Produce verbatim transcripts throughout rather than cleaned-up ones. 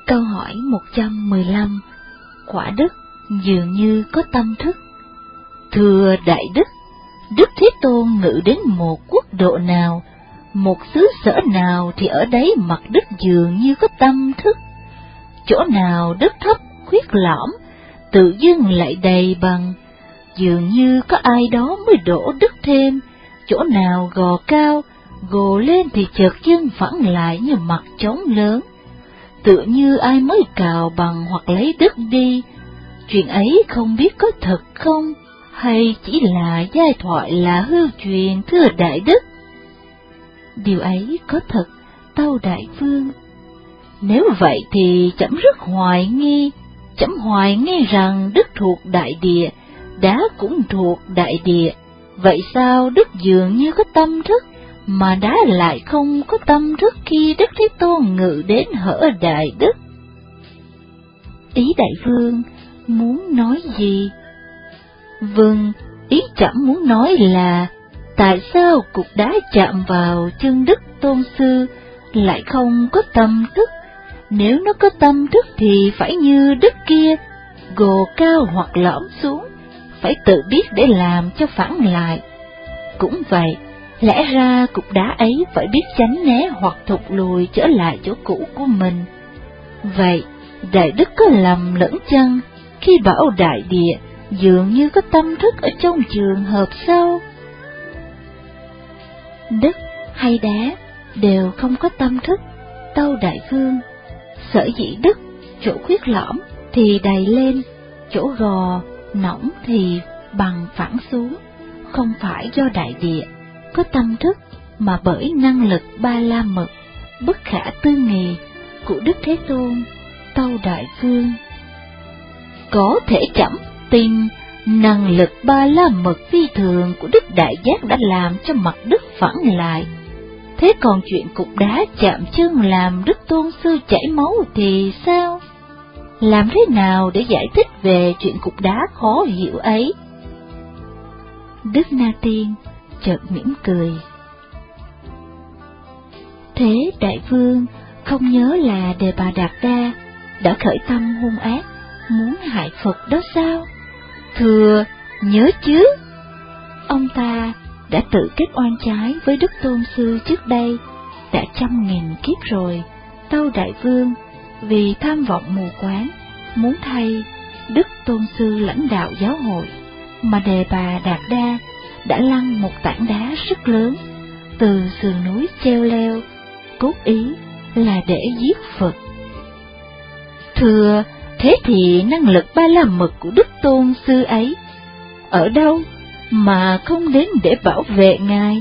Câu hỏi một trăm mười lăm. Quả Đức dường như có tâm thức. Thưa Đại Đức, Đức Thế Tôn ngự đến một quốc độ nào, một xứ sở nào thì ở đấy mặt đất dường như có tâm thức. Chỗ nào đất thấp khuyết lõm, tự dưng lại đầy bằng, dường như có ai đó mới đổ đất thêm. Chỗ nào gò cao, gồ lên thì chợt dưng phẳng lại như mặt trống lớn, tự như ai mới cào bằng hoặc lấy đất đi. Chuyện ấy không biết có thật không, hay chỉ là giai thoại là hư truyền, thưa Đại Đức? Điều ấy có thật, tâu Đại Vương. Nếu vậy thì chấm rất hoài nghi, chấm hoài nghi rằng đất thuộc đại địa, đá cũng thuộc đại địa. Vậy sao đất dường như có tâm thức, mà đá lại không có tâm thức khi Đức Thế Tôn ngự đến hở Đại Đức? Ý Đại Vương muốn nói gì? Vâng, ý trẫm muốn nói là tại sao cục đá chạm vào chân Đức Tôn Sư lại không có tâm thức? Nếu nó có tâm thức thì phải như đất kia, gồ cao hoặc lõm xuống, phải tự biết để làm cho phẳng lại. Cũng vậy, lẽ ra cục đá ấy phải biết tránh né hoặc thụt lùi trở lại chỗ cũ của mình. Vậy, Đại Đức có lầm lẫn chăng khi bảo đại địa dường như có tâm thức ở trong trường hợp sau? Đất hay đá đều không có tâm thức, tâu Đại Vương. Sở dĩ đất chỗ khuyết lõm thì đầy lên, chỗ gò nõng thì bằng phẳng xuống, không phải do đại địa có tâm thức, mà bởi năng lực ba la mật bất khả tư nghì của Đức Thế Tôn, tâu Đại Vương. Có thể chậm tin năng lực ba la mật phi thường của Đức Đại Giác đã làm cho mặt đất phẳng lại. Thế còn chuyện cục đá chạm chân làm Đức Tôn Sư chảy máu thì sao? Làm thế nào để giải thích về chuyện cục đá khó hiểu ấy? Đức Na Tiên chợt mỉm cười. Thế Đại Vương không nhớ là Đề Bà Đạt Đa đã khởi tâm hung ác, muốn hại Phật đó sao? Thưa, nhớ chứ. Ông ta đã tự kết oan trái với Đức Tôn Sư trước đây, đã trăm nghìn kiếp rồi, tâu Đại Vương, vì tham vọng mù quáng, muốn thay Đức Tôn Sư lãnh đạo giáo hội, mà Đề Bà Đạt Đa đã lăn một tảng đá rất lớn từ sườn núi treo leo, cốt ý là để giết Phật. Thưa, thế thì năng lực ba la mật của Đức Tôn Sư ấy ở đâu mà không đến để bảo vệ Ngài?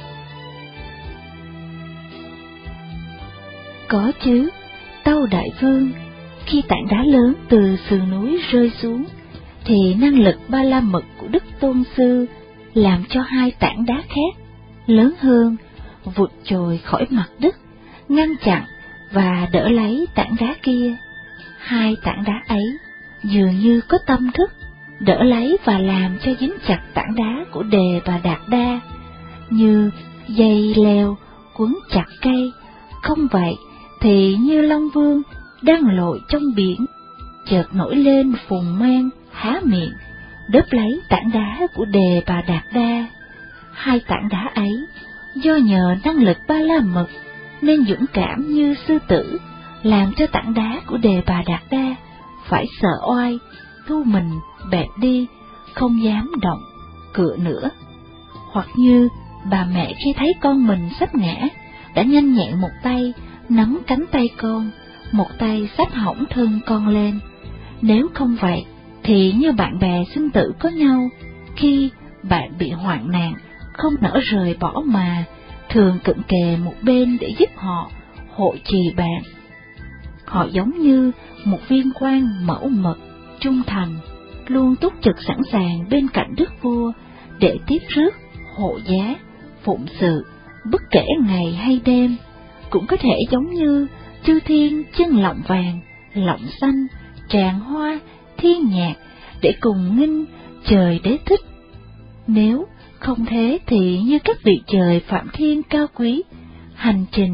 Có chứ, tâu Đại Vương. Khi tảng đá lớn từ sườn núi rơi xuống, thì năng lực ba la mật của Đức Tôn Sư làm cho hai tảng đá khác, lớn hơn, vụt trồi khỏi mặt đất, ngăn chặn và đỡ lấy tảng đá kia. Hai tảng đá ấy dường như có tâm thức, đỡ lấy và làm cho dính chặt tảng đá của Đề Bà Đạt Đa, như dây leo quấn chặt cây. Không vậy thì như Long Vương đang lội trong biển, chợt nổi lên phùng mang, há miệng, đớp lấy tảng đá của Đề Bà Đạt Đa. Hai tảng đá ấy, do nhờ năng lực ba la mật nên dũng cảm như sư tử, làm cho tảng đá của Đề Bà Đạt Đa phải sợ oai, thu mình bẹp đi, không dám động cựa nữa. Hoặc như bà mẹ khi thấy con mình sắp ngã, đã nhanh nhẹn một tay nắm cánh tay con, một tay xách hõng thân con lên. Nếu không vậy thì như bạn bè sinh tử có nhau, khi bạn bị hoạn nạn không nỡ rời bỏ mà thường cận kề một bên để giúp họ, hộ trì bạn. Họ giống như một viên quan mẫu mực, trung thành, luôn túc trực sẵn sàng bên cạnh đức vua để tiếp rước, hộ giá, phụng sự, bất kể ngày hay đêm. Cũng có thể giống như chư thiên chân lọng vàng, lọng xanh, tràng hoa, thiên nhạc để cùng nghinh trời đế thích. Nếu không thế thì như các vị trời phạm thiên cao quý, hành trình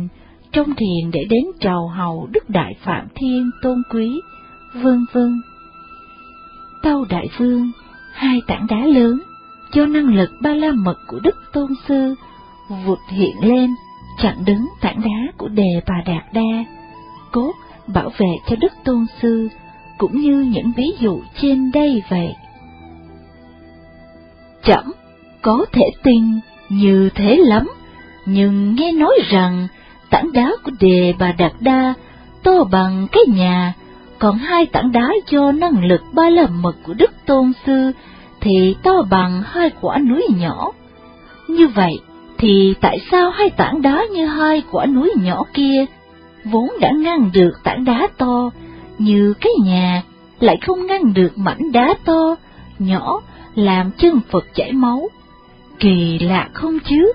trong thiền để đến trầu hầu Đức Đại Phạm Thiên tôn quý, vân vân. Tâu Đại Vương, hai tảng đá lớn, do năng lực ba la mật của Đức Tôn Sư, vụt hiện lên, chặn đứng tảng đá của Đề Bà Đạt Đa, cốt bảo vệ cho Đức Tôn Sư, cũng như những ví dụ trên đây vậy. Trẫm có thể tin như thế lắm, nhưng nghe nói rằng tảng đá của Đề Bà Đạt Đa to bằng cái nhà, còn hai tảng đá do năng lực ba la mật của Đức Tôn Sư thì to bằng hai quả núi nhỏ. Như vậy thì tại sao hai tảng đá như hai quả núi nhỏ kia, vốn đã ngăn được tảng đá to như cái nhà, lại không ngăn được mảnh đá to, nhỏ, làm chân Phật chảy máu? Kỳ lạ không chứ?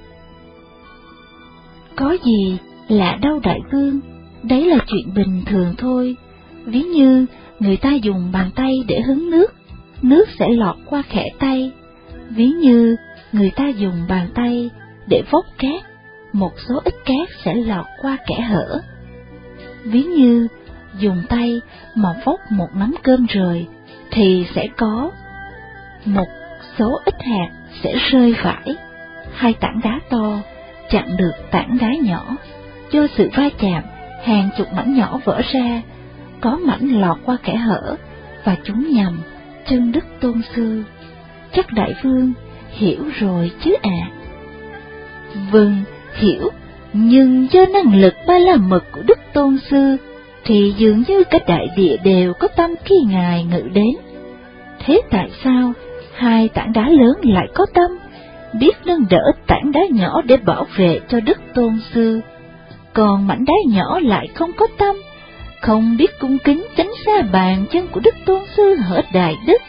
Có gì lạ đâu Đại Vương, đấy là chuyện bình thường thôi. Ví như người ta dùng bàn tay để hứng nước, nước sẽ lọt qua khẽ tay. Ví như người ta dùng bàn tay để vốc cát, một số ít cát sẽ lọt qua kẽ hở. Ví như dùng tay mà vốc một nắm cơm rời, thì sẽ có một số ít hạt sẽ rơi vãi. Hai tảng đá to chặn được tảng đá nhỏ, do sự va chạm, hàng chục mảnh nhỏ vỡ ra, có mảnh lọt qua kẽ hở, và chúng nhằm chân Đức Tôn Sư. Chắc Đại Vương hiểu rồi chứ ạ? À? Vâng, hiểu, nhưng do năng lực ba la mật của Đức Tôn Sư, thì dường như cả đại địa đều có tâm khi Ngài ngự đến. Thế tại sao hai tảng đá lớn lại có tâm, biết nâng đỡ tảng đá nhỏ để bảo vệ cho Đức Tôn Sư, còn mảnh đá nhỏ lại không có tâm, không biết cung kính tránh xa bàn chân của Đức Tôn Sư hở đại đức?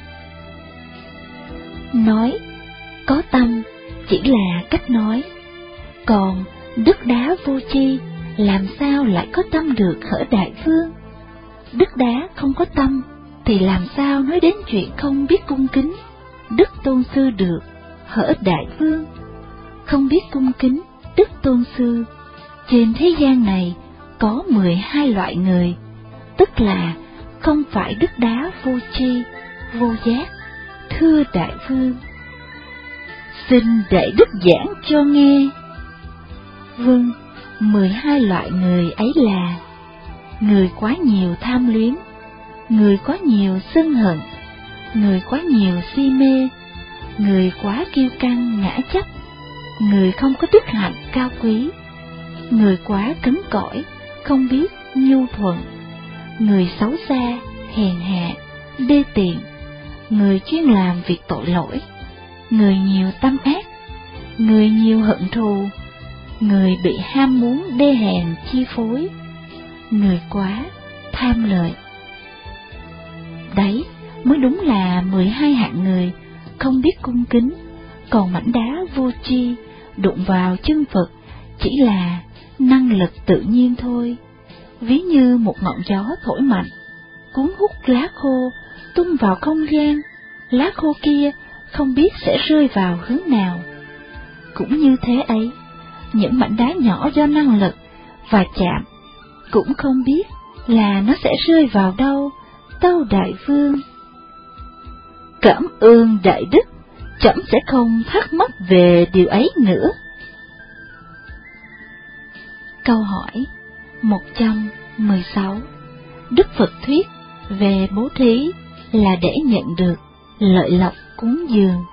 Nói có tâm chỉ là cách nói, còn Đức Đá vô tri làm sao lại có tâm được hở Đại Vương? Đức Đá không có tâm thì làm sao nói đến chuyện không biết cung kính Đức Tôn Sư được hở Đại Vương? Không biết cung kính Đức Tôn Sư, trên thế gian này có mười hai loại người, tức là không phải Đức Đá vô tri, vô giác. Thưa Đại Vương, xin Đại Đức giảng cho nghe. Vâng, mười hai loại người ấy là: người quá nhiều tham luyến, người quá nhiều sân hận, người quá nhiều si mê, người quá kiêu căng ngã chấp, người không có đức hạnh cao quý, người quá cứng cỏi, không biết nhu thuận, người xấu xa, hèn hạ, đê tiện, người chuyên làm việc tội lỗi, người nhiều tâm ác, người nhiều hận thù, người bị ham muốn đê hèn chi phối, người quá tham lợi. Đấy mới đúng là mười hai hạng người không biết cung kính, còn mảnh đá vô tri đụng vào chân Phật chỉ là năng lực tự nhiên thôi. Ví như một ngọn gió thổi mạnh, cuốn hút lá khô tung vào không gian, lá khô kia không biết sẽ rơi vào hướng nào. Cũng như thế ấy, những mảnh đá nhỏ do năng lực và chạm cũng không biết là nó sẽ rơi vào đâu. Tâu Đại Vương, cảm ơn Đại Đức, trẫm sẽ không thắc mắc về điều ấy nữa. Câu hỏi một trăm mười sáu. Đức Phật thuyết về bố thí là để nhận được lợi lộc cúng dường.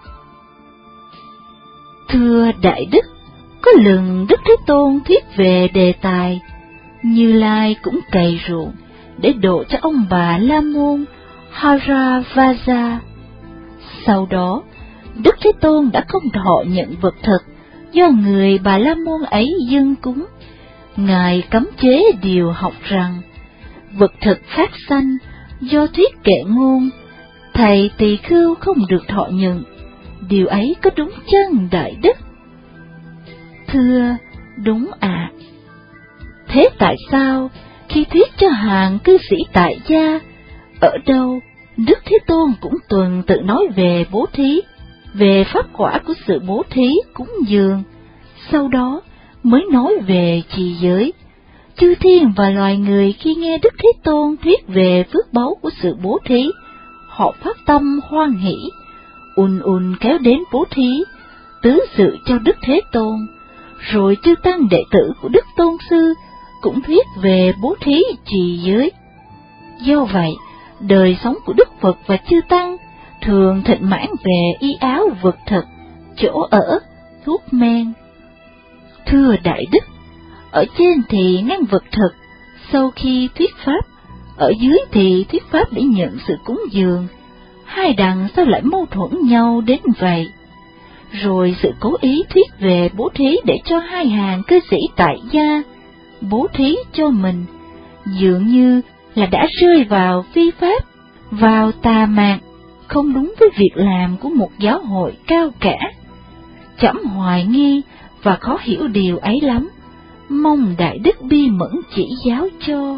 Thưa Đại Đức, có lần Đức Thế Tôn thuyết về đề tài Như Lai cũng cày ruộng để độ cho ông bà La Môn Haravaja. Sau đó, Đức Thế Tôn đã không thọ nhận vật thực do người bà La Môn ấy dâng cúng. Ngài cấm chế điều học rằng vật thực phát sanh do thuyết kệ ngôn, thầy tỳ khưu không được thọ nhận. Điều ấy có đúng chân Đại Đức? Thưa, đúng ạ. À. Thế tại sao khi thuyết cho hàng cư sĩ tại gia, ở đâu Đức Thế Tôn cũng tuần tự nói về bố thí, về pháp quả của sự bố thí cúng dường, sau đó mới nói về trì giới. Chư thiên và loài người khi nghe Đức Thế Tôn thuyết về phước báu của sự bố thí, họ phát tâm hoan hỷ, ùn ùn kéo đến bố thí, tứ sự cho Đức Thế Tôn. Rồi chư tăng đệ tử của Đức Tôn Sư cũng thuyết về bố thí trì giới. Do vậy, đời sống của Đức Phật và chư tăng thường thịnh mãn về y áo vật thực, chỗ ở, thuốc men. Thưa Đại Đức, ở trên thì ngăn vật thực, sau khi thuyết pháp, ở dưới thì thuyết pháp để nhận sự cúng dường, hai đằng sao lại mâu thuẫn nhau đến vậy? Rồi sự cố ý thuyết về bố thí để cho hai hàng cư sĩ tại gia bố thí cho mình, dường như là đã rơi vào phi pháp, vào tà mạt, không đúng với việc làm của một giáo hội cao cả. Chấm hoài nghi và khó hiểu điều ấy lắm, mong Đại Đức bi mẫn chỉ giáo cho.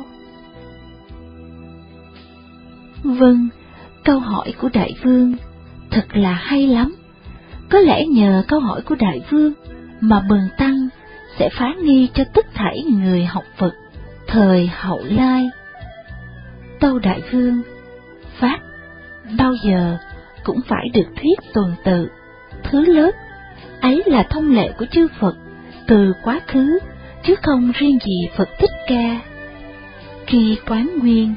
Vâng, câu hỏi của Đại Vương thật là hay lắm. Có lẽ nhờ câu hỏi của Đại Vương mà Bần Tăng sẽ phá nghi cho tất thảy người học Phật thời hậu lai. Tâu Đại Vương, Pháp bao giờ cũng phải được thuyết tuần tự, thứ lớp, ấy là thông lệ của chư Phật từ quá khứ, chứ không riêng gì Phật Thích Ca. Khi quán nguyên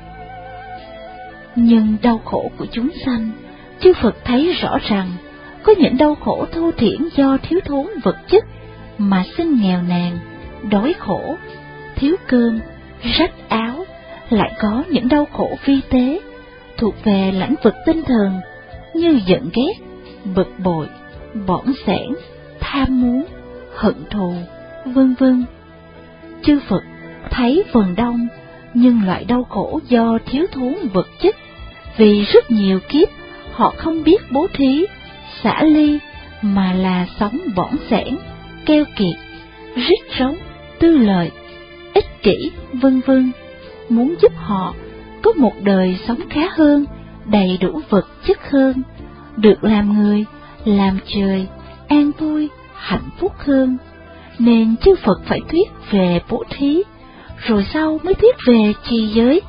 nhưng đau khổ của chúng sanh, chư Phật thấy rõ rằng có những đau khổ thô thiển do thiếu thốn vật chất mà sinh nghèo nàn, đói khổ, thiếu cơm, rách áo, lại có những đau khổ vi tế thuộc về lãnh vực tinh thần như giận ghét, bực bội, bỏng sẻn, tham muốn, hận thù, vân vân. Chư Phật thấy phần đông nhưng loại đau khổ do thiếu thốn vật chất, vì rất nhiều kiếp họ không biết bố thí, xả ly, mà là sống bỏng sẻn, keo kiệt, rít rống, tư lợi, ích kỷ, vân vân. Muốn giúp họ có một đời sống khá hơn, đầy đủ vật chất hơn, được làm người, làm trời, an vui, hạnh phúc hơn, nên chư Phật phải thuyết về bố thí, rồi sau mới thuyết về trì giới.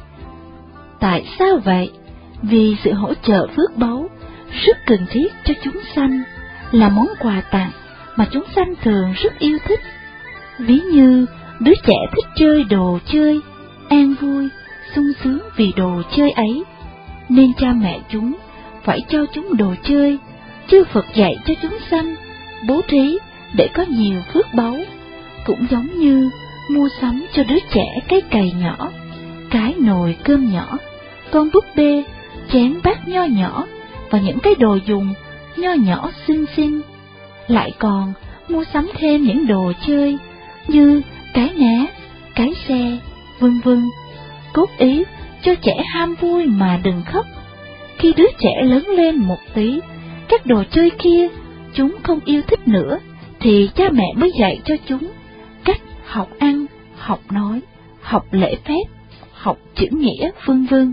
Tại sao vậy? Vì sự hỗ trợ phước báu rất cần thiết cho chúng sanh, là món quà tặng mà chúng sanh thường rất yêu thích. Ví như đứa trẻ thích chơi đồ chơi, an vui, sung sướng vì đồ chơi ấy, nên cha mẹ chúng phải cho chúng đồ chơi. Chư Phật dạy cho chúng sanh bố thí để có nhiều phước báu, cũng giống như mua sắm cho đứa trẻ cái cày nhỏ, cái nồi cơm nhỏ, con búp bê, chén bát nho nhỏ và những cái đồ dùng nho nhỏ xinh xinh. Lại còn mua sắm thêm những đồ chơi như cái ná, cái xe, vân vân, cốt ý cho trẻ ham vui mà đừng khóc. Khi đứa trẻ lớn lên một tí, các đồ chơi kia chúng không yêu thích nữa, thì cha mẹ mới dạy cho chúng cách học ăn, học nói, học lễ phép, học chữ nghĩa, vân vân.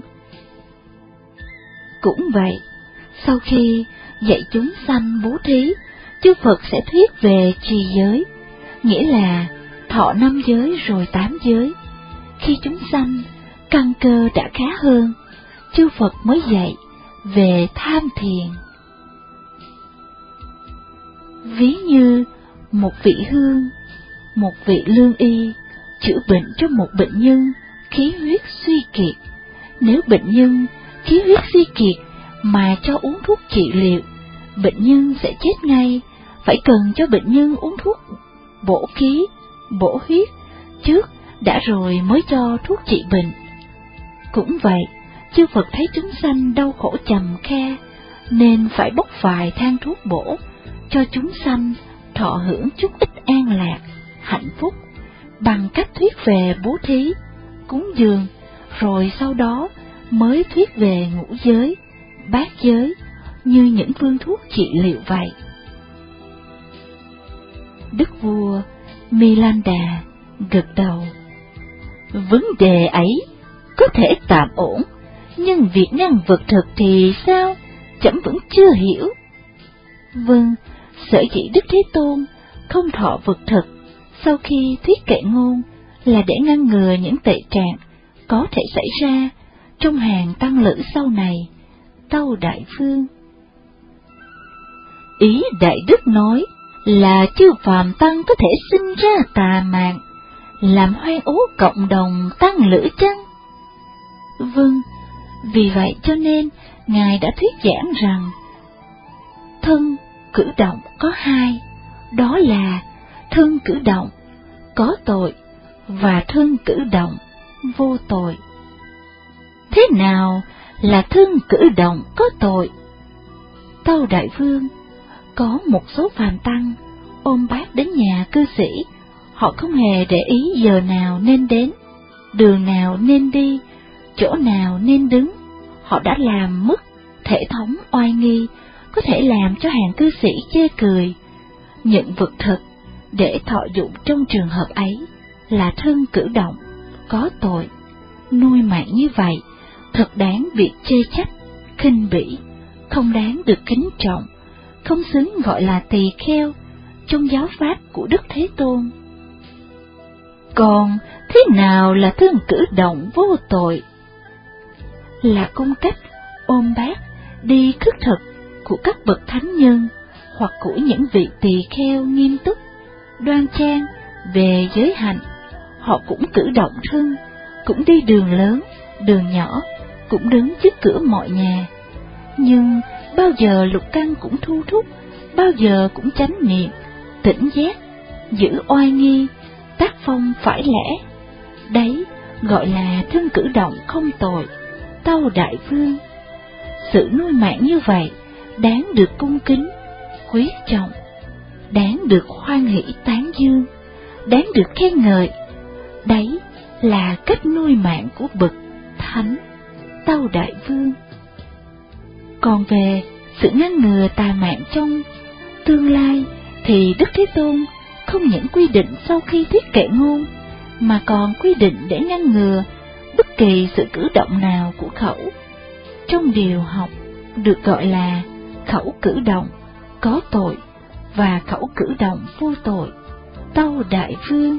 Cũng vậy, sau khi dạy chúng sanh bố thí, chư Phật sẽ thuyết về trì giới, nghĩa là thọ năm giới rồi tám giới. Khi chúng sanh căn cơ đã khá hơn, chư Phật mới dạy về tham thiền. Ví như một vị hương, một vị lương y chữa bệnh cho một bệnh nhân khí huyết suy kiệt. Nếu bệnh nhân khí huyết suy kiệt mà cho uống thuốc trị liệu, bệnh nhân sẽ chết ngay, phải cần cho bệnh nhân uống thuốc bổ khí, bổ huyết trước đã rồi mới cho thuốc trị bệnh. Cũng vậy, chư Phật thấy chúng sanh đau khổ trầm kha, nên phải bốc vài thang thuốc bổ cho chúng sanh thọ hưởng chút ít an lạc, hạnh phúc, bằng cách thuyết về bố thí, cúng dường, rồi sau đó mới thuyết về ngũ giới, bát giới, như những phương thuốc trị liệu vậy. Đức vua Milanda gật đầu. Vấn đề ấy có thể tạm ổn, nhưng việc ngăn vật thực thì sao? Chấm vẫn chưa hiểu. Vâng, sở dĩ Đức Thế Tôn không thọ vật thực, sau khi thuyết kệ ngôn là để ngăn ngừa những tệ trạng có thể xảy ra trong hàng tăng lữ sau này. Tâu Đại Vương: Ý Đại Đức nói là chư phàm tăng có thể sinh ra tà mạng, làm hoang ố cộng đồng tăng lữ chăng? Vâng, vì vậy cho nên Ngài đã thuyết giảng rằng thân cử động có hai, đó là thân cử động có tội và thân cử động vô tội. Thế nào là thân cử động có tội? Tâu Đại Vương: Có một số phàm tăng ôm bát đến nhà cư sĩ, họ không hề để ý giờ nào nên đến, đường nào nên đi, chỗ nào nên đứng. Họ đã làm mất thể thống oai nghi, có thể làm cho hàng cư sĩ chê cười. Những vật thực để thọ dụng trong trường hợp ấy là thân cử động có tội. Nuôi mạng như vậy thật đáng việc chê trách, khinh bỉ, không đáng được kính trọng, không xứng gọi là tỳ kheo trong giáo pháp của Đức Thế Tôn. Còn thế nào là thân cử động vô tội? Là cung cách ôm bát đi khất thực của các bậc thánh nhân hoặc của những vị tỳ kheo nghiêm túc, đoan trang về giới hạnh. Họ cũng cử động thân, cũng đi đường lớn, đường nhỏ, cũng đứng trước cửa mọi nhà. Nhưng bao giờ lục căn cũng thu thúc, bao giờ cũng chánh niệm, tỉnh giác, giữ oai nghi, tác phong phải lẽ. Đấy gọi là thân cử động không tội. Tâu Đại Vương: Sự nuôi mạng như vậy đáng được cung kính, quý trọng, đáng được hoan hỷ tán dương, đáng được khen ngợi. Đấy là cách nuôi mạng của bậc thánh. Tâu Đại Vương: Còn về sự ngăn ngừa tà mạng trong tương lai thì Đức Thế Tôn không những quy định sau khi thuyết kệ ngôn, mà còn quy định để ngăn ngừa bất kỳ sự cử động nào của khẩu. Trong điều học được gọi là khẩu cử động có tội và khẩu cử động vô tội. Tâu Đại Vương: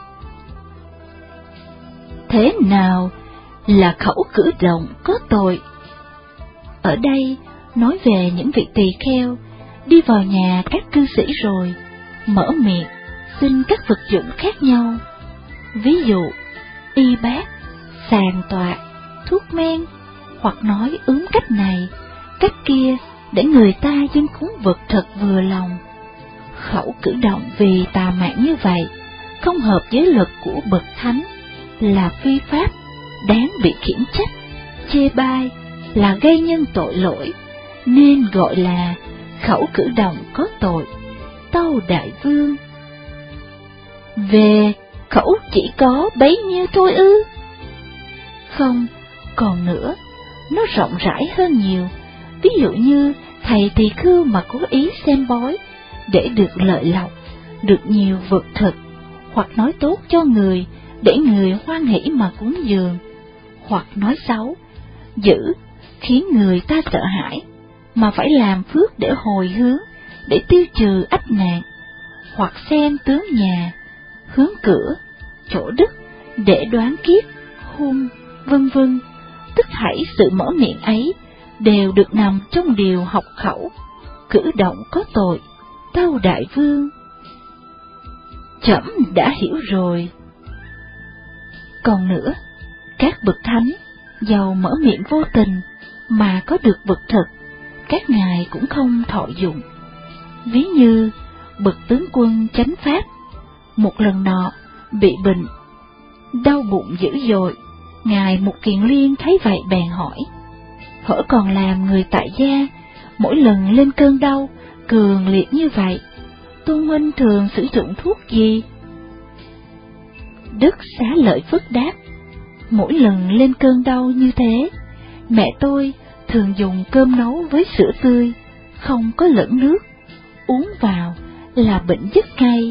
Thế nào là khẩu cử động có tội? Ở đây nói về những vị tỳ kheo đi vào nhà các cư sĩ rồi mở miệng xin các vật dụng khác nhau, ví dụ y bát, sàn tọa, thuốc men, hoặc nói ướm cách này, cách kia để người ta dâng cúng vật thật vừa lòng. Khẩu cử động vì tà mạng như vậy không hợp với luật của bậc thánh, là phi pháp, đáng bị khiển trách, chê bai, là gây nhân tội lỗi, nên gọi là khẩu cử động có tội. Tâu Đại Vương: Về khẩu chỉ có bấy nhiêu thôi ư? Không, còn nữa, nó rộng rãi hơn nhiều. Ví dụ như thầy tỳ khưu mà cố ý xem bói để được lợi lộc, được nhiều vật thực, hoặc nói tốt cho người để người hoan hỷ mà cúng dường, hoặc nói xấu, dữ, khiến người ta sợ hãi, mà phải làm phước để hồi hướng, để tiêu trừ ách nạn, hoặc xem tướng nhà, hướng cửa, chỗ đức, để đoán kiếp, hung, vân vân. Tất thảy sự mở miệng ấy đều được nằm trong điều học khẩu, cử động có tội. Tâu Đại Vương: Trẫm đã hiểu rồi. Còn nữa, các bậc thánh dầu mở miệng vô tình mà có được vật thực, các ngài cũng không thọ dụng. Ví như bậc tướng quân chánh pháp, một lần nọ bị bệnh, đau bụng dữ dội. Ngài Mục Kiền Liên thấy vậy bèn hỏi: Hỡi còn làm người tại gia, mỗi lần lên cơn đau cường liệt như vậy, Tôn huynh thường sử dụng thuốc gì? Đức Xá Lợi Phất đáp: Mỗi lần lên cơn đau như thế, mẹ tôi thường dùng cơm nấu với sữa tươi, không có lẫn nước, uống vào là bệnh dứt ngay.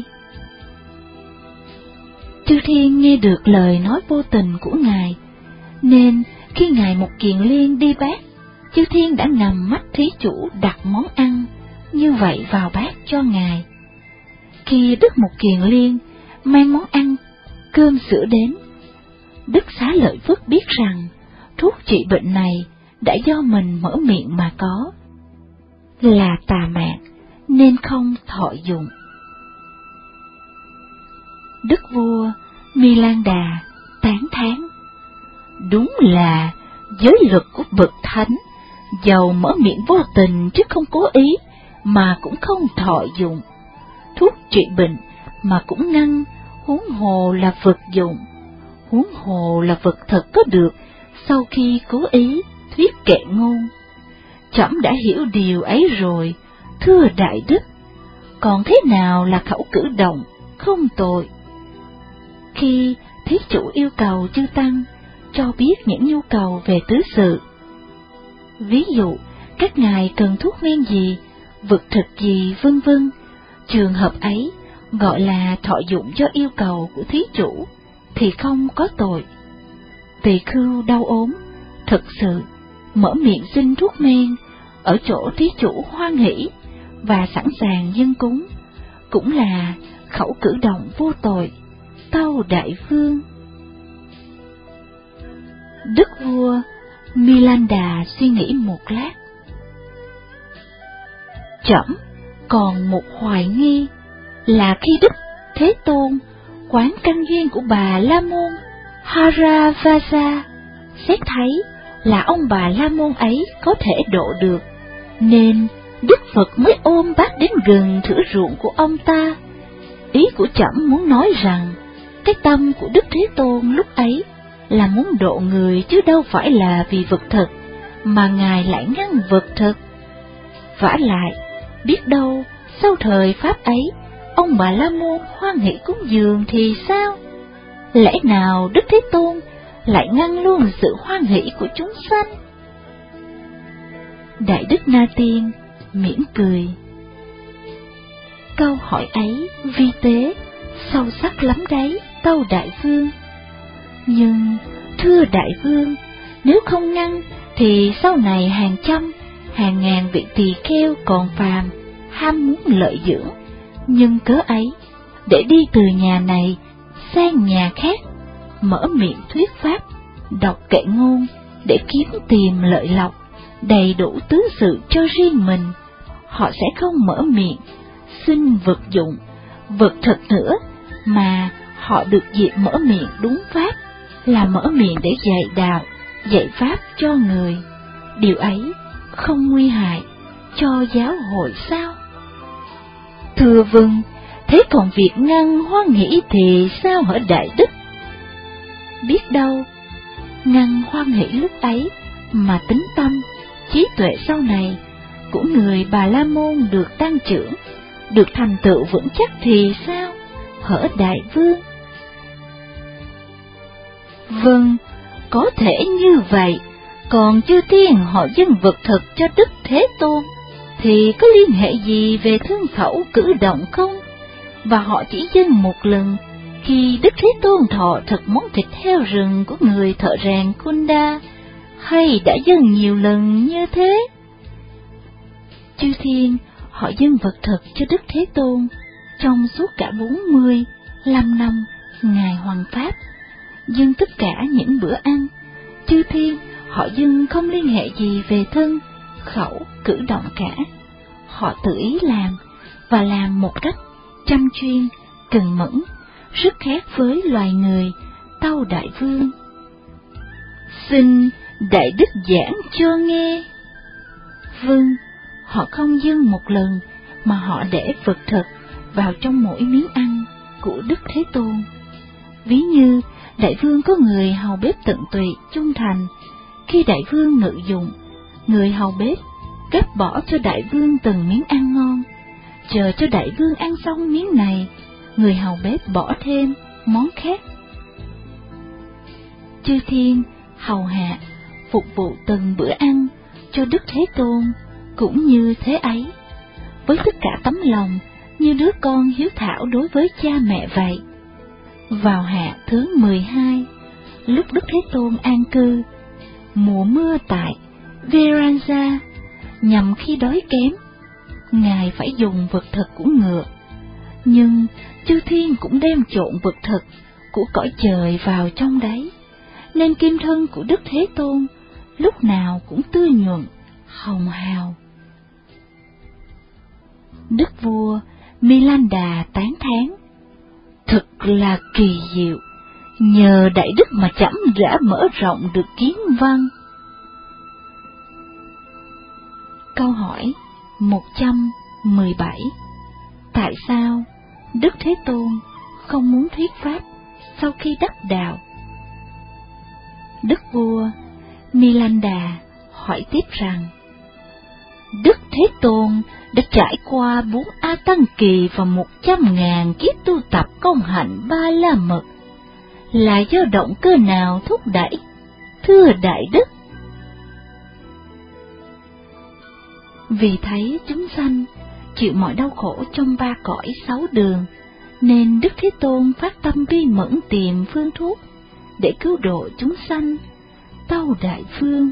Chư Thiên nghe được lời nói vô tình của Ngài, nên khi Ngài Mục Kiền Liên đi bát, chư Thiên đã ngầm mắt thí chủ đặt món ăn như vậy vào bát cho Ngài. Khi Đức Mục Kiền Liên mang món ăn, cơm sữa đến. Đức Xá Lợi Phất biết rằng thuốc trị bệnh này đã do mình mở miệng mà có, là tà mạt nên không thọ dụng. Đức vua Mi-lan-đà tán thán: đúng là giới luật của bậc thánh, dầu mở miệng vô tình chứ không cố ý mà cũng không thọ dụng. Thuốc trị bệnh mà cũng ngăn, huống hồ là vật dụng, huống hồ là vật thật có được sau khi cố ý thuyết kệ ngôn. Trẫm đã hiểu điều ấy rồi, thưa đại đức, còn thế nào là khẩu cử động không tội? Khi thí chủ yêu cầu chư tăng cho biết những nhu cầu về tứ sự, ví dụ các ngài cần thuốc men gì, vật thực gì, vân vân, trường hợp ấy gọi là thọ dụng do yêu cầu của thí chủ thì không có tội. Tỳ khưu đau ốm, thực sự mở miệng xin thuốc men ở chỗ thí chủ hoan hỷ và sẵn sàng dâng cúng, cũng là khẩu cử động vô tội, tâu đại vương. Đức vua Mi-lan-đà suy nghĩ một lát. Trẫm còn một hoài nghi là khi Đức Thế Tôn quán căn duyên của bà La Môn Haravasa, xét thấy là ông bà La Môn ấy có thể độ được, nên Đức Phật mới ôm bát đến gần thửa ruộng của ông ta. Ý của trẫm muốn nói rằng cái tâm của Đức Thế Tôn lúc ấy là muốn độ người chứ đâu phải là vì vật thực, mà Ngài lại ngăn vật thực. Vả lại, biết đâu sau thời Pháp ấy, ông bà La Môn hoan hỷ cúng dường thì sao? Lẽ nào Đức Thế Tôn lại ngăn luôn sự hoan hỷ của chúng sanh? Đại Đức Na Tiên mỉm cười. Câu hỏi ấy vi tế, sâu sắc lắm đấy, tâu đại vương. Nhưng, thưa đại vương, nếu không ngăn thì sau này hàng trăm, hàng ngàn vị tỳ kheo còn phàm, ham muốn lợi dưỡng, nhưng cớ ấy, để đi từ nhà này sang nhà khác, mở miệng thuyết pháp, đọc kệ ngôn, để kiếm tìm lợi lộc, đầy đủ tứ sự cho riêng mình, họ sẽ không mở miệng xin vật dụng, vật thật nữa, mà họ được dịp mở miệng đúng pháp, là mở miệng để dạy đạo, dạy pháp cho người. Điều ấy không nguy hại cho giáo hội sao? Thưa vâng, thế còn việc ngăn hoan hỷ thì sao hả đại đức? Biết đâu, ngăn hoan hỷ lúc ấy mà tính tâm, trí tuệ sau này của người Bà La Môn được tăng trưởng, được thành tựu vững chắc thì sao, hở đại vương? Vâng, có thể như vậy, còn chư thiên họ dâng vật thực cho Đức Thế Tôn, thì có liên hệ gì về thương khẩu cử động không? Và họ chỉ dâng một lần, khi Đức Thế Tôn thọ thực món thịt heo rừng của người thợ rèn Kunda, hay đã dâng nhiều lần như thế? Chư thiên họ dâng vật thực cho Đức Thế Tôn trong suốt cả bốn mươi lăm năm Ngài Hoằng Pháp, dâng tất cả những bữa ăn. Chư thiên họ dâng không liên hệ gì về thân, khẩu, cử động cả. Họ tự ý làm, và làm một cách chăm chuyên, cần mẫn, rất khác với loài người, tâu đại vương. Xin đại đức giảng cho nghe. Vâng, họ không dâng một lần, mà họ để vật thực vào trong mỗi miếng ăn của Đức Thế Tôn. Ví như đại vương có người hầu bếp tận tụy, trung thành, khi đại vương ngự dụng, người hầu bếp gấp bỏ cho đại vương từng miếng ăn ngon, chờ cho đại vương ăn xong miếng này, người hầu bếp bỏ thêm món khác. Chư thiên hầu hạ phục vụ từng bữa ăn cho Đức Thế Tôn cũng như thế ấy, với tất cả tấm lòng như đứa con hiếu thảo đối với cha mẹ vậy. Vào hạ thứ mười hai, lúc Đức Thế Tôn an cư, mùa mưa tại Veranja, nhằm khi đói kém, Ngài phải dùng vật thực của ngựa, Nhưng chư thiên cũng đem trộn vật thực của cõi trời vào trong đấy, nên kim thân của Đức Thế Tôn lúc nào cũng tươi nhuận, hồng hào. Đức vua Milanda tán thán: thật là kỳ diệu, nhờ đại đức mà trẫm đã mở rộng được kiến văn. Câu hỏi một trăm mười bảy. Tại sao Đức Thế Tôn không muốn thuyết pháp sau khi đắc đạo? Đức vua Milanda hỏi tiếp rằng: Đức Thế Tôn đã trải qua bốn A Tăng Kỳ và một trăm ngàn kiếp tu tập công hạnh Ba La Mật, là do động cơ nào thúc đẩy, thưa đại đức? Vì thấy chúng sanh chịu mọi đau khổ trong ba cõi sáu đường, nên Đức Thế Tôn phát tâm bi mẫn tìm phương thuốc để cứu độ chúng sanh. Tâu đại vương: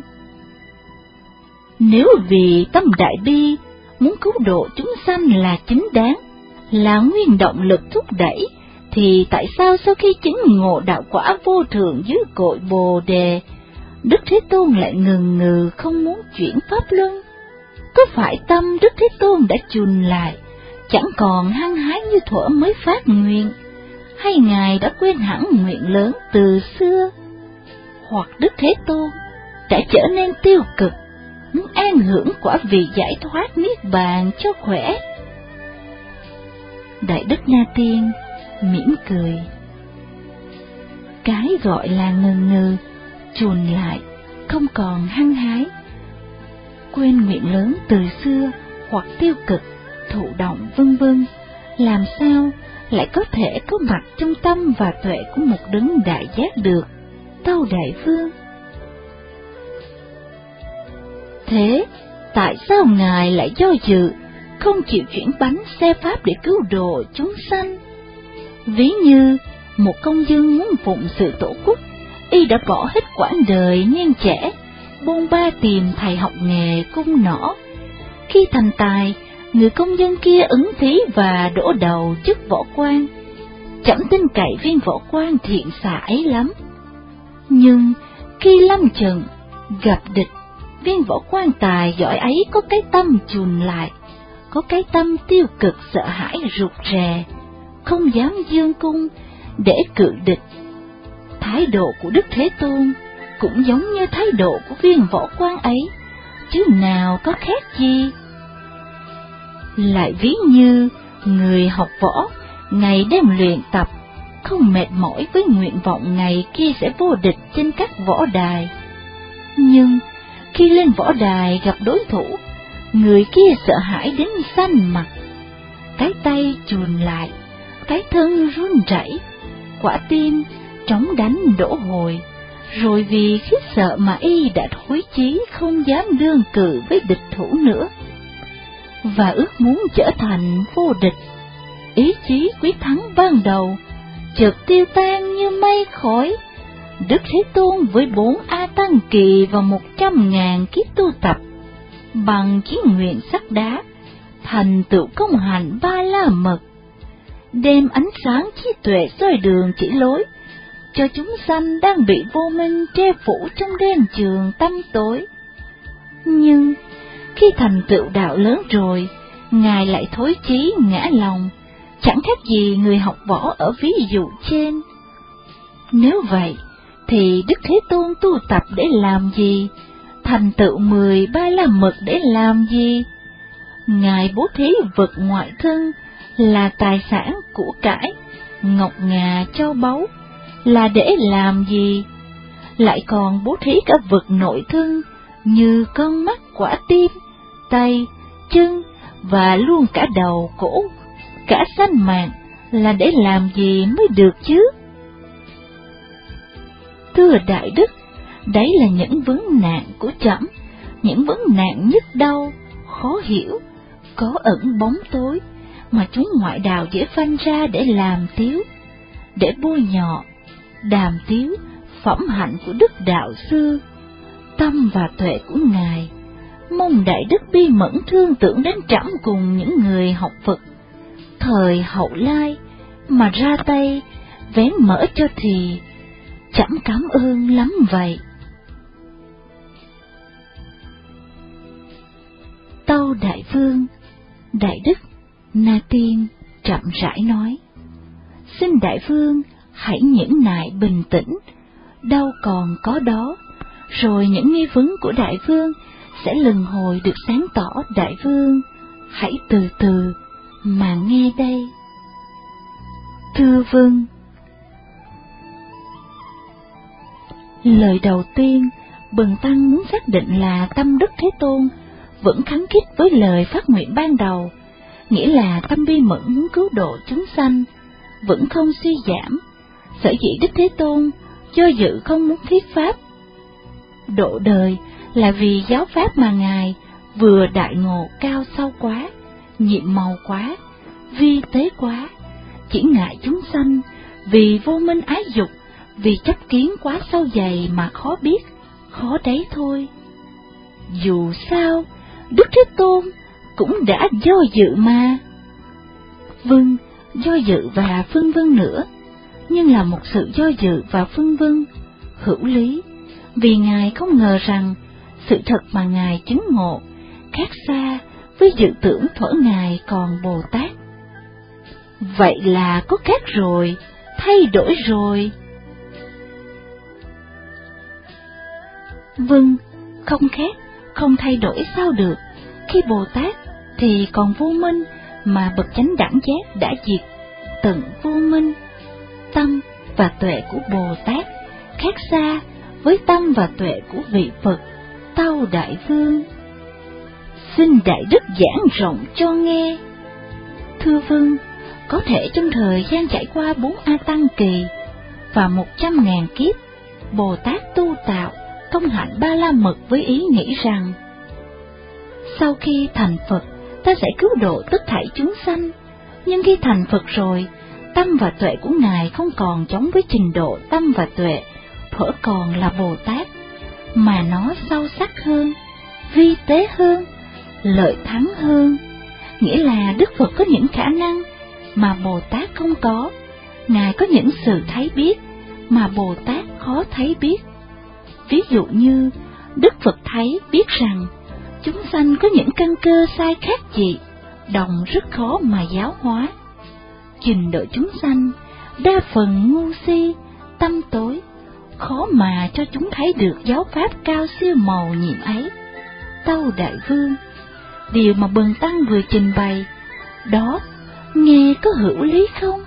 nếu vì tâm đại bi muốn cứu độ chúng sanh là chính đáng, là nguyên động lực thúc đẩy, thì tại sao sau khi chứng ngộ đạo quả vô thượng dưới cội Bồ Đề, Đức Thế Tôn lại ngừng ngừ không muốn chuyển pháp luân? Có phải tâm Đức Thế Tôn đã chùn lại, chẳng còn hăng hái như thuở mới phát nguyện, hay Ngài đã quên hẳn nguyện lớn từ xưa? Hoặc Đức Thế Tôn đã trở nên tiêu cực, muốn an hưởng quả vị giải thoát niết bàn cho khỏe? Đại đức Na Tiên mỉm cười: cái gọi là ngừng ngừ, chùn lại, không còn hăng hái, quên nguyện lớn từ xưa, hoặc tiêu cực, thụ động vân vân, làm sao lại có thể có mặt trong tâm và tuệ của một đấng đại giác được, tâu đại vương? Thế tại sao Ngài lại do dự, không chịu chuyển bánh xe pháp để cứu độ chúng sanh? Ví như một công dân muốn phụng sự tổ quốc, y đã bỏ hết quãng đời niên trẻ, bôn ba tìm thầy học nghề cung nỏ. Khi thành tài, người công dân kia ứng thí và đổ đầu chức võ quan. Trẫm tin cậy viên võ quan thiện xạ ấy lắm. Nhưng khi lâm trận gặp địch, viên võ quan tài giỏi ấy có cái tâm chùn lại, có cái tâm tiêu cực sợ hãi rụt rè, không dám dương cung để cự địch. Thái độ của Đức Thế Tôn cũng giống như thái độ của viên võ quan ấy, chứ nào có khác gì. Lại ví như người học võ ngày đêm luyện tập, không mệt mỏi với nguyện vọng ngày kia sẽ vô địch trên các võ đài. Nhưng khi lên võ đài gặp đối thủ, người kia sợ hãi đến xanh mặt, cái tay chùn lại, cái thân run rẩy, quả tim trống đánh đổ hồi, rồi vì khiếp sợ mà y đã thối chí không dám đương cự với địch thủ nữa, và ước muốn trở thành vô địch. Ý chí quyết thắng ban đầu chợt tiêu tan như mây khói. Đức Thế Tôn với bốn A Tăng Kỳ và một trăm ngàn kiếp tu tập, bằng chí nguyện sắt đá, thành tựu công hạnh Ba La Mật, đem ánh sáng trí tuệ soi đường chỉ lối cho chúng sanh đang bị vô minh che phủ trong đêm trường tăm tối. Nhưng khi thành tựu đạo lớn rồi, Ngài lại thối chí ngã lòng, chẳng khác gì người học võ ở ví dụ trên. Nếu vậy, thì Đức Thế Tôn tu tập để làm gì? Thành tựu mười Ba La Mật để làm gì? Ngài bố thí vật ngoại thân là tài sản của cải, ngọc ngà châu báu là để làm gì? Lại còn bố thí cả vật nội thân như con mắt, quả tim, tay, chân và luôn cả đầu, cổ, cả sanh mạng là để làm gì mới được chứ? Thưa đại đức, đấy là những vấn nạn của trẫm, những vấn nạn nhức đau, khó hiểu, có ẩn bóng tối, mà chúng ngoại đạo dễ phanh ra để làm tiếu, để bôi nhọ, đàm tiếu phẩm hạnh của Đức Đạo Sư, tâm và tuệ của Ngài. Mong đại đức bi mẫn thương tưởng đến trẫm cùng những người học Phật, thời hậu lai mà ra tay vén mở cho thì trẫm cảm ơn lắm vậy. Tâu đại vương, đại đức Na Tiên chậm rãi nói: xin đại vương hãy nhẫn nại bình tĩnh, đâu còn có đó, rồi những nghi vấn của đại vương sẽ lần hồi được sáng tỏ. Đại vương hãy từ từ mà nghe đây. Thưa vâng. Lời đầu tiên, Bần Tăng muốn xác định là tâm Đức Thế Tôn vẫn khắng khít với lời phát nguyện ban đầu, nghĩa là tâm bi mẫn muốn cứu độ chúng sanh, vẫn không suy giảm. Sở dĩ Đức Thế Tôn do dự không muốn thuyết pháp độ đời là vì giáo pháp mà Ngài vừa đại ngộ cao sâu quá, nhiệm màu quá, vi tế quá, chỉ ngại chúng sanh vì vô minh ái dục, vì chấp kiến quá sâu dày mà khó biết, khó đấy thôi. Dù sao, Đức Thế Tôn cũng đã do dự mà. Vâng, do dự và phân vân nữa, nhưng là một sự do dự và phân vân hữu lý, vì Ngài không ngờ rằng sự thật mà Ngài chứng ngộ khác xa với dự tưởng thuở Ngài còn Bồ Tát. Vậy là có khác rồi, thay đổi rồi. Vâng, không khác, không thay đổi sao được, khi Bồ Tát thì còn vô minh, mà bậc chánh đẳng giác đã diệt tận vô minh. Tâm và tuệ của Bồ Tát khác xa với tâm và tuệ của vị Phật. Tâu đại vương, xin đại đức giảng rộng cho nghe. Thưa vâng, có thể trong thời gian trải qua bốn A Tăng kỳ và một trăm ngàn kiếp, Bồ Tát tu tạo công hạnh ba la mật với ý nghĩ rằng sau khi thành Phật ta sẽ cứu độ tất thảy chúng sanh. Nhưng khi thành Phật rồi, tâm và tuệ của Ngài không còn giống với trình độ tâm và tuệ thuở còn là Bồ Tát, mà nó sâu sắc hơn, vi tế hơn, lợi thắng hơn. Nghĩa là Đức Phật có những khả năng mà Bồ Tát không có, Ngài có những sự thấy biết mà Bồ Tát khó thấy biết. Ví dụ như Đức Phật thấy biết rằng chúng sanh có những căn cơ sai khác dị, đồng rất khó mà giáo hóa. Trình độ chúng sanh đa phần ngu si, tâm tối, khó mà cho chúng thấy được giáo pháp cao siêu màu nhiệm ấy. Tâu đại vương, điều mà Bần Tăng vừa trình bày đó nghe có hữu lý không?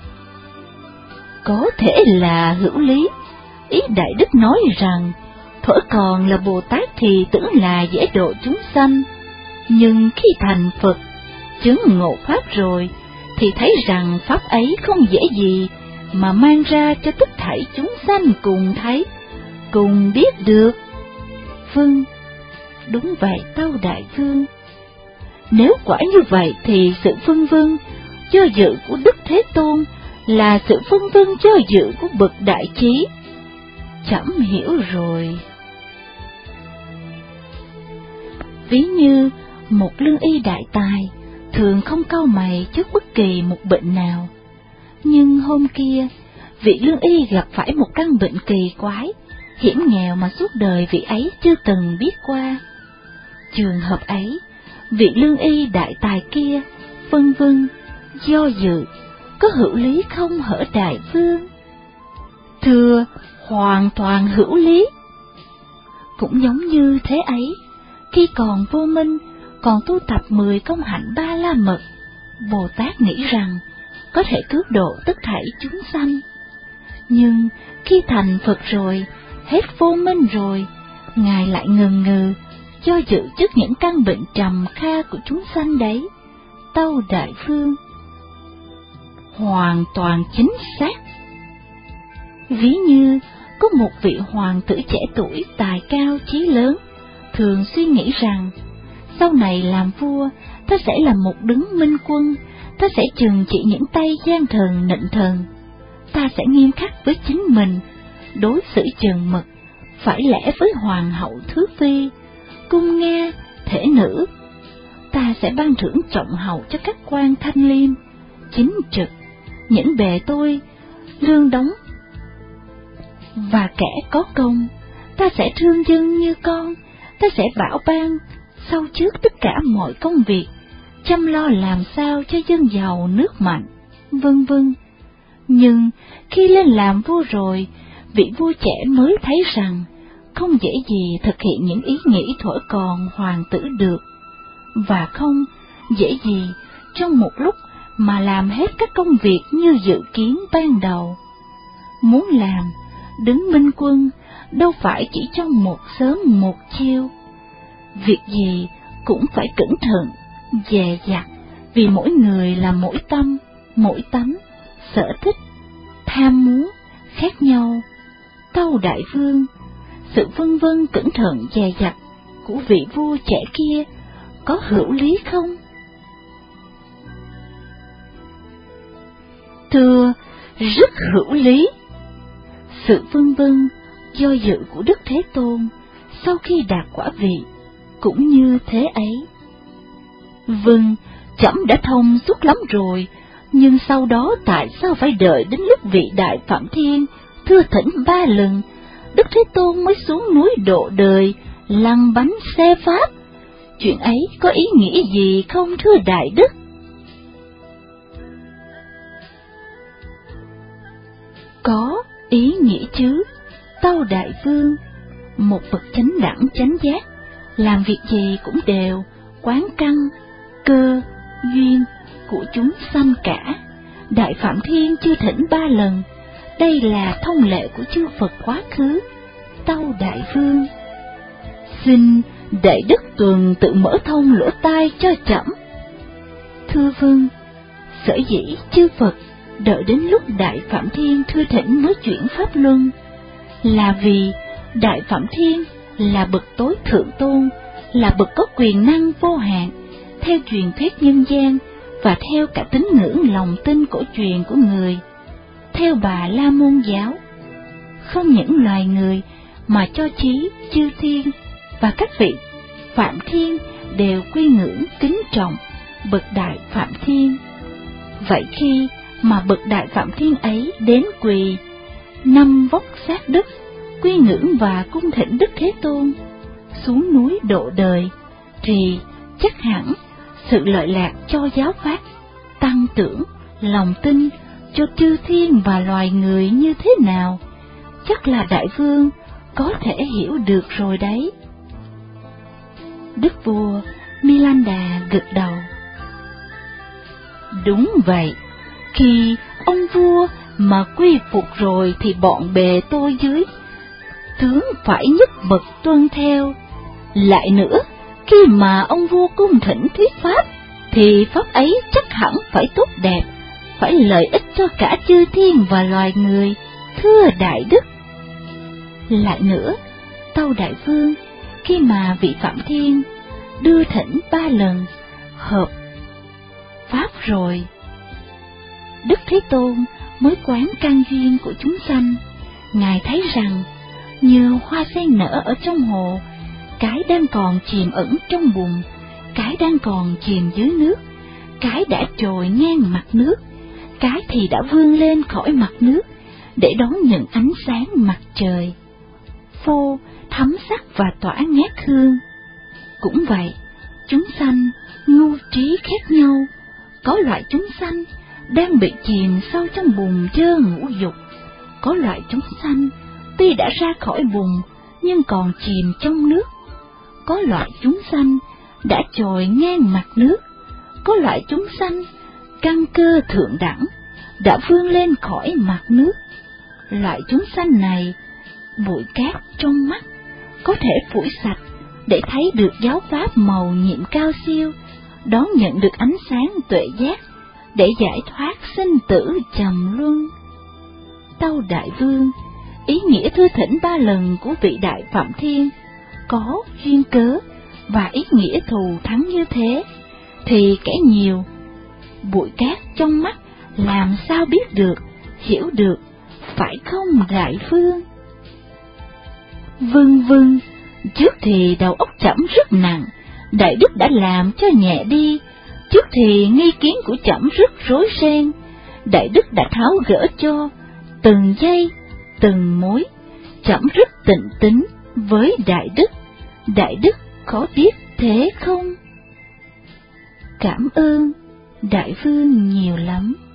Có thể là hữu lý. Ý đại đức nói rằng thuở còn là Bồ Tát thì tưởng là dễ độ chúng sanh, nhưng khi thành Phật chứng ngộ pháp rồi thì thấy rằng pháp ấy không dễ gì mà mang ra cho tất thảy chúng sanh cùng thấy, cùng biết được. Vâng, đúng vậy tâu đại vương. Nếu quả như vậy thì sự phân vân do dự của Đức Thế Tôn là sự phân vân do dự của bậc đại trí. Trẫm hiểu rồi. Ví như một lương y đại tài thường không cau mày trước bất kỳ một bệnh nào, nhưng hôm kia vị lương y gặp phải một căn bệnh kỳ quái, hiểm nghèo mà suốt đời vị ấy chưa từng biết qua. Trường hợp ấy, vị lương y đại tài kia phân vân do dự có hữu lý không hở đại vương? Thưa, hoàn toàn hữu lý. Cũng giống như thế ấy, khi còn vô minh, còn tu tập mười công hạnh ba la mật, Bồ Tát nghĩ rằng có thể cứu độ tất thảy chúng sanh. Nhưng khi thành Phật rồi, hết vô minh rồi, Ngài lại ngần ngừ, do dự trước những căn bệnh trầm kha của chúng sanh đấy. Tâu đại vương, hoàn toàn chính xác. Ví như có một vị hoàng tử trẻ tuổi tài cao chí lớn, thường suy nghĩ rằng sau này làm vua, ta sẽ là một đứng minh quân, ta sẽ trừng trị những tay gian thần nịnh thần, ta sẽ nghiêm khắc với chính mình, đối xử trừng mực, phải lẽ với hoàng hậu thứ phi, cung Nga, thể nữ. Ta sẽ ban thưởng trọng hậu cho các quan thanh liêm, chính trực, những bề tôi lương đóng, và kẻ có công, ta sẽ thương dân như con, ta sẽ bảo ban sau trước tất cả mọi công việc, chăm lo làm sao cho dân giàu nước mạnh, vân vân. Nhưng khi lên làm vua rồi, vị vua trẻ mới thấy rằng không dễ gì thực hiện những ý nghĩ thuở còn hoàng tử được, và không dễ gì trong một lúc mà làm hết các công việc như dự kiến ban đầu. Muốn làm đứng minh quân đâu phải chỉ trong một sớm một chiều. Việc gì cũng phải cẩn thận, dè dặt, vì mỗi người là mỗi tâm, mỗi tánh, sở thích, tham muốn khác nhau. Tâu đại vương, sự vân vân cẩn thận dè dặt của vị vua trẻ kia có hữu lý không? Thưa, rất hữu lý. Sự vân vân do dự của Đức Thế Tôn sau khi đạt quả vị cũng như thế ấy. Vâng, trẫm đã thông suốt lắm rồi, nhưng sau đó tại sao phải đợi đến lúc vị Đại Phạm Thiên thưa thỉnh ba lần, Đức Thế Tôn mới xuống núi độ đời, lăn bánh xe pháp? Chuyện ấy có ý nghĩa gì không thưa Đại Đức? Có ý nghĩa chứ, tâu đại vương. Một bậc chánh đẳng chánh giác, làm việc gì cũng đều quán căn, cơ, duyên của chúng sanh cả. Đại Phạm Thiên chưa thỉnh ba lần, đây là thông lệ của chư Phật quá khứ. Tâu đại vương, xin Đại Đức Tuần tự mở thông lỗ tai cho trẫm. Thưa vương, sở dĩ chư Phật đợi đến lúc Đại Phạm Thiên thưa thỉnh mới chuyển pháp luân, là vì Đại Phạm Thiên là bậc tối thượng tôn, là bậc có quyền năng vô hạn, theo truyền thuyết nhân gian và theo cả tín ngưỡng lòng tin cổ truyền của người. Theo Bà La Môn giáo, không những loài người mà cho chí chư thiên và các vị Phạm Thiên đều quy ngưỡng kính trọng bậc Đại Phạm Thiên. Vậy khi mà bậc Đại Phạm Thiên ấy đến quỳ năm vóc sát đất, quy ngưỡng và cung thỉnh Đức Thế Tôn xuống núi độ đời, thì chắc hẳn sự lợi lạc cho giáo pháp, tăng trưởng lòng tin cho chư thiên và loài người như thế nào, chắc là đại vương có thể hiểu được rồi đấy. Đức vua Milanda gật đầu. Đúng vậy, khi ông vua mà quy phục rồi thì bọn bề tôi dưới tướng phải nhất bậc tuân theo. Lại nữa, khi mà ông vua cung thỉnh thuyết pháp, thì pháp ấy chắc hẳn phải tốt đẹp, phải lợi ích cho cả chư thiên và loài người, thưa Đại Đức. Lại nữa, tâu đại vương, khi mà vị Phạm Thiên đưa thỉnh ba lần hợp pháp rồi, Đức Thế Tôn mới quán căn duyên của chúng sanh. Ngài thấy rằng như hoa sen nở ở trong hồ, cái đang còn chìm ẩn trong bùn, cái đang còn chìm dưới nước, cái đã trồi ngang mặt nước, cái thì đã vươn lên khỏi mặt nước để đón nhận ánh sáng mặt trời, phô thấm sắc và tỏa ngát hương. Cũng vậy, chúng sanh ngu trí khác nhau. Có loại chúng sanh đang bị chìm sâu trong bùn trơ ngũ dục, có loại chúng sanh tuy đã ra khỏi bùn nhưng còn chìm trong nước, có loại chúng sanh đã trồi ngang mặt nước, có loại chúng sanh căn cơ thượng đẳng đã vươn lên khỏi mặt nước. Loại chúng sanh này, bụi cát trong mắt có thể phủi sạch để thấy được giáo pháp màu nhiệm cao siêu, đón nhận được ánh sáng tuệ giác để giải thoát sinh tử trầm luân. Tâu đại vương, ý nghĩa thưa thỉnh ba lần của vị Đại Phạm Thiên có duyên cớ và ý nghĩa thù thắng như thế, thì kẻ nhiều bụi cát trong mắt làm sao biết được, hiểu được, phải không đại vương? Vâng vâng, trước thì đầu óc trẫm rất nặng, Đại Đức đã làm cho nhẹ đi, Trước thì nghi kiến của trẫm rất rối ren, đại đức đã tháo gỡ cho từng giây, từng mối. Trẫm rất tịnh tín với đại đức, đại đức có biết thế không? Cảm ơn đại vương nhiều lắm.